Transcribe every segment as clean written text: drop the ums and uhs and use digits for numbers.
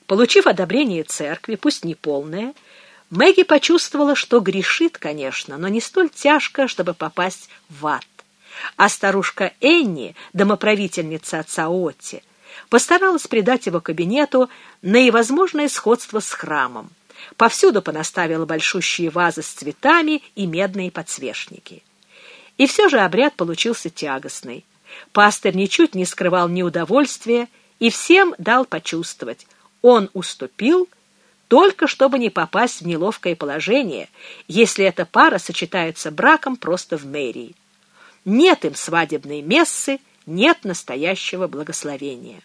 Получив одобрение церкви, пусть не полное, Мэгги почувствовала, что грешит, конечно, но не столь тяжко, чтобы попасть в ад. А старушка Энни, домоправительница отца Отти, постаралась придать его кабинету наивозможное сходство с храмом. Повсюду понаставила большущие вазы с цветами и медные подсвечники. И все же обряд получился тягостный. Пастырь ничуть не скрывал неудовольствия и всем дал почувствовать. Он уступил, только чтобы не попасть в неловкое положение, если эта пара сочетается браком просто в мэрии. Нет им свадебной мессы, нет настоящего благословения.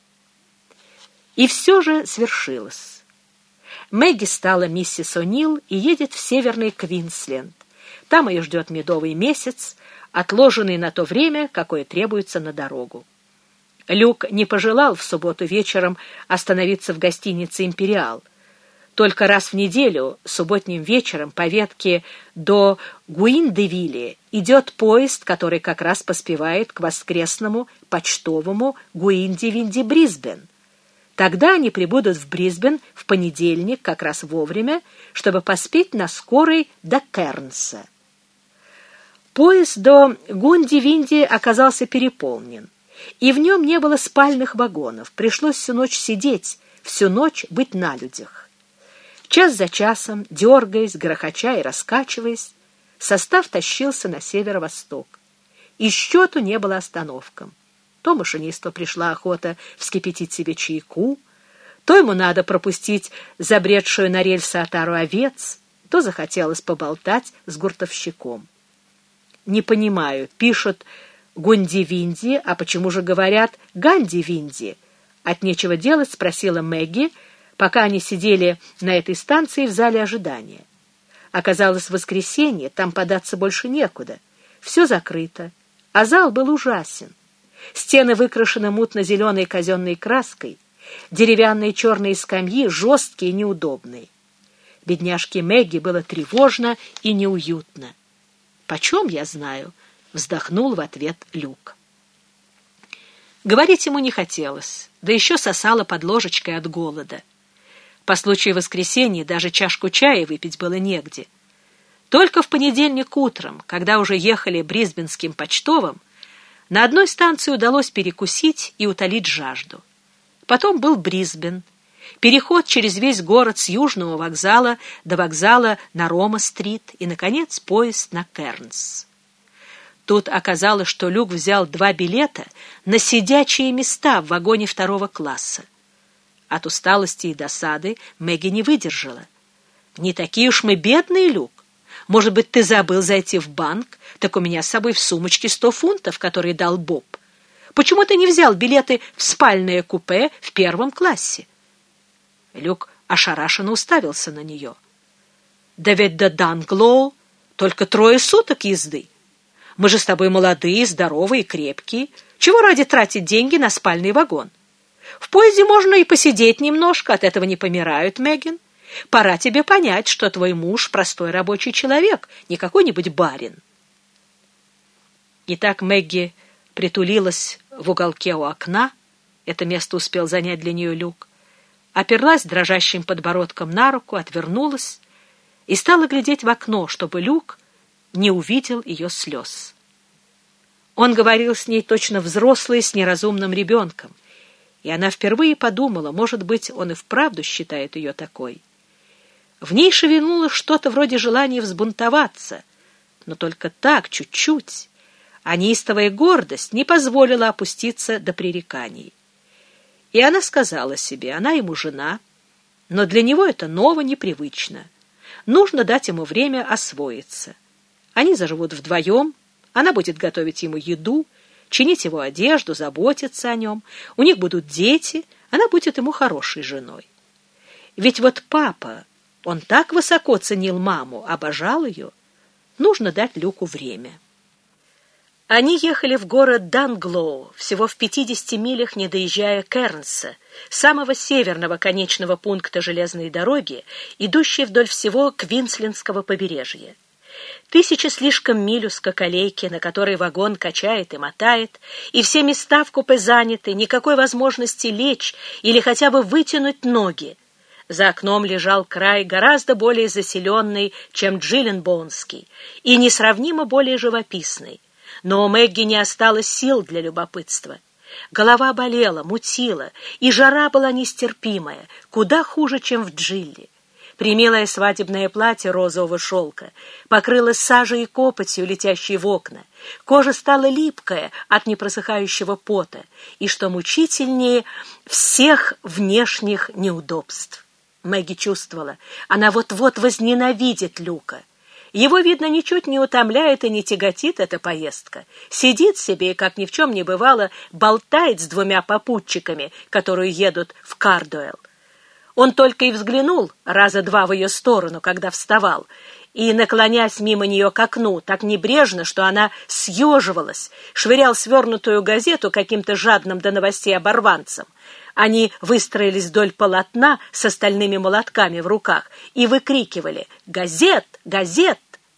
И все же свершилось. Мэгги стала миссис О'Нил и едет в северный Квинсленд. Там ее ждет медовый месяц, отложенный на то время, какое требуется на дорогу. Люк не пожелал в субботу вечером остановиться в гостинице «Империал». Только раз в неделю, субботним вечером, по ветке до Гуиндевилля идет поезд, который как раз поспевает к воскресному почтовому Гуинди-Винди-Брисбен. Тогда они прибудут в Брисбен в понедельник, как раз вовремя, чтобы поспеть на скорой до Кернса. Поезд до Гунди-Винди оказался переполнен, и в нем не было спальных вагонов. Пришлось всю ночь сидеть, всю ночь быть на людях. Час за часом, дергаясь, грохоча и раскачиваясь, состав тащился на северо-восток. И счету не было остановкам. То машинисту пришла охота вскипятить себе чайку, то ему надо пропустить забредшую на рельсы отару овец, то захотелось поболтать с гуртовщиком. Не понимаю, пишут Гунди-Винди, а почему же говорят Ганди-Винди? От нечего делать спросила Мэгги, пока они сидели на этой станции в зале ожидания. Оказалось воскресенье, там податься больше некуда. Все закрыто, а зал был ужасен. Стены выкрашены мутно-зеленой казенной краской, деревянные черные скамьи жесткие и неудобные. Бедняжке Мэгги было тревожно и неуютно. «Почем я знаю?» — вздохнул в ответ Люк. Говорить ему не хотелось, да еще сосало под ложечкой от голода. По случаю воскресенья даже чашку чая выпить было негде. Только в понедельник утром, когда уже ехали брисбенским почтовым, на одной станции удалось перекусить и утолить жажду. Потом был Брисбен, переход через весь город с Южного вокзала до вокзала на Рома-стрит и, наконец, поезд на Кернс. Тут оказалось, что Люк взял 2 билета на сидячие места в вагоне 2-го класса. От усталости и досады Мэгги не выдержала. «Не такие уж мы бедные, Люк. Может быть, ты забыл зайти в банк? Так у меня с собой в сумочке 100 фунтов, которые дал Боб. Почему ты не взял билеты в спальное купе в 1-м классе?» Люк ошарашенно уставился на нее. «Да ведь до Данглоу только 3 суток езды. Мы же с тобой молодые, здоровые и крепкие. Чего ради тратить деньги на спальный вагон? В поезде можно и посидеть немножко, от этого не помирают, Мэггин. Пора тебе понять, что твой муж простой рабочий человек, не какой-нибудь барин». Итак, Мэгги притулилась в уголке у окна, это место успел занять для нее Люк, оперлась дрожащим подбородком на руку, отвернулась и стала глядеть в окно, чтобы Люк не увидел ее слез. Он говорил с ней точно взрослый с неразумным ребенком, и она впервые подумала, может быть, он и вправду считает ее такой. В ней шевельнулось что-то вроде желания взбунтоваться, но только так, чуть-чуть, а неистовая гордость не позволила опуститься до пререканий. И она сказала себе, она ему жена, но для него это ново, непривычно. Нужно дать ему время освоиться. Они заживут вдвоем, она будет готовить ему еду, чинить его одежду, заботиться о нем. У них будут дети, она будет ему хорошей женой. Ведь вот папа, он так высоко ценил маму, обожал ее. Нужно дать Люку время. Они ехали в город Данглоу, всего в 50 милях, не доезжая Кернса, самого северного конечного пункта железной дороги, идущей вдоль всего Квинслендского побережья. 1000 слишком миль узкоколейки, на которой вагон качает и мотает, и все места в купе заняты, никакой возможности лечь или хотя бы вытянуть ноги. За окном лежал край гораздо более заселенный, чем Джилленбоунский, и несравнимо более живописный. Но у Мэгги не осталось сил для любопытства. Голова болела, мутила, и жара была нестерпимая, куда хуже, чем в Джилли. Примилое свадебное платье розового шелка покрылось сажей и копотью, летящей в окна. Кожа стала липкая от непросыхающего пота, и, что мучительнее, всех внешних неудобств. Мэгги чувствовала, она вот-вот возненавидит Люка. Его, видно, ничуть не утомляет и не тяготит эта поездка. Сидит себе и, как ни в чем не бывало, болтает с двумя попутчиками, которые едут в Кардуэлл. Он только и взглянул раза два в ее сторону, когда вставал, и, наклонясь мимо нее к окну, так небрежно, что она съеживалась, швырял свернутую газету каким-то жадным до новостей оборванцам. Они выстроились вдоль полотна с остальными молотками в руках и выкрикивали «Газет! Газет!».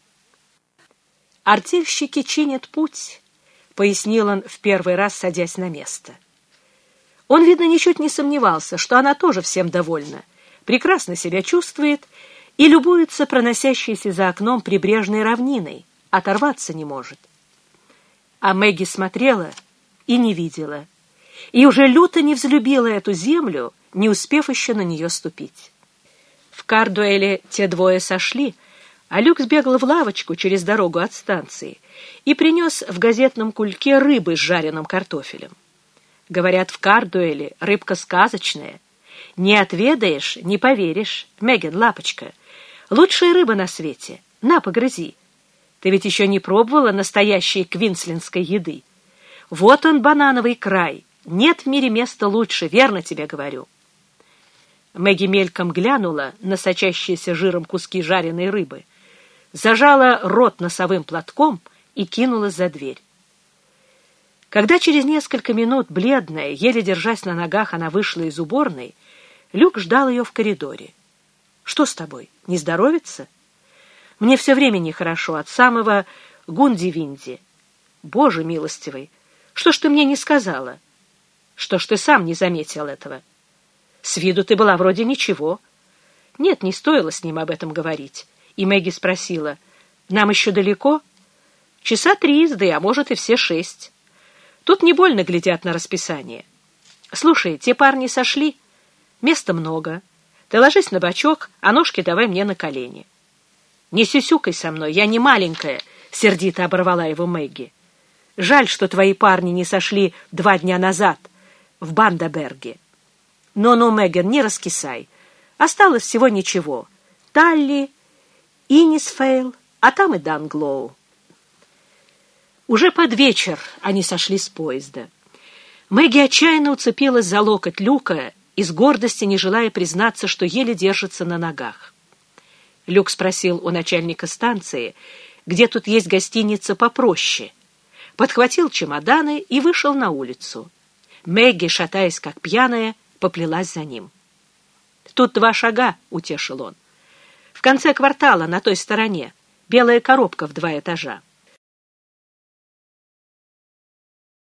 «Артельщики чинят путь», — пояснил он в первый раз, садясь на место. Он, видно, ничуть не сомневался, что она тоже всем довольна, прекрасно себя чувствует и любуется проносящейся за окном прибрежной равниной, оторваться не может. А Мэгги смотрела и не видела, и уже люто не взлюбила эту землю, не успев еще на нее ступить. В Кардуэле те двое сошли, а Люк сбегал в лавочку через дорогу от станции и принес в газетном кульке рыбы с жареным картофелем. Говорят, в Кардуэле рыбка сказочная. Не отведаешь, не поверишь. Меган, лапочка, лучшая рыба на свете. На, погрызи. Ты ведь еще не пробовала настоящей квинслендской еды. Вот он, банановый край. Нет в мире места лучше, верно тебе говорю. Мэгги мельком глянула на сочащиеся жиром куски жареной рыбы, зажала рот носовым платком и кинулась за дверь. Когда через несколько минут, бледная, еле держась на ногах, она вышла из уборной, Люк ждал ее в коридоре. «Что с тобой? Не здоровится?» «Мне все время нехорошо, от самого Гунди-Винди». «Боже милостивый, что ж ты мне не сказала?» «Что ж ты сам не заметил этого?» «С виду ты была вроде ничего». Нет, не стоило с ним об этом говорить. И Мэгги спросила: «Нам еще далеко?» «Часа 3 езды, а может и все 6. Тут не больно глядят на расписание. Слушай, те парни сошли. Места много. Ты ложись на бочок, а ножки давай мне на колени». «Не сюсюкай со мной, я не маленькая», — сердито оборвала его Мэгги. «Жаль, что твои парни не сошли 2 дня назад в Бандаберге. Но, Мэган, не раскисай. Осталось всего ничего. Талли, Иннисфейл, а там и Данглоу». Уже под вечер они сошли с поезда. Мэгги отчаянно уцепилась за локоть Люка, из гордости не желая признаться, что еле держится на ногах. Люк спросил у начальника станции, где тут есть гостиница попроще. Подхватил чемоданы и вышел на улицу. Мэгги, шатаясь как пьяная, поплелась за ним. «Тут 2 шага», — утешил он. «В конце квартала, на той стороне, белая коробка в 2 этажа».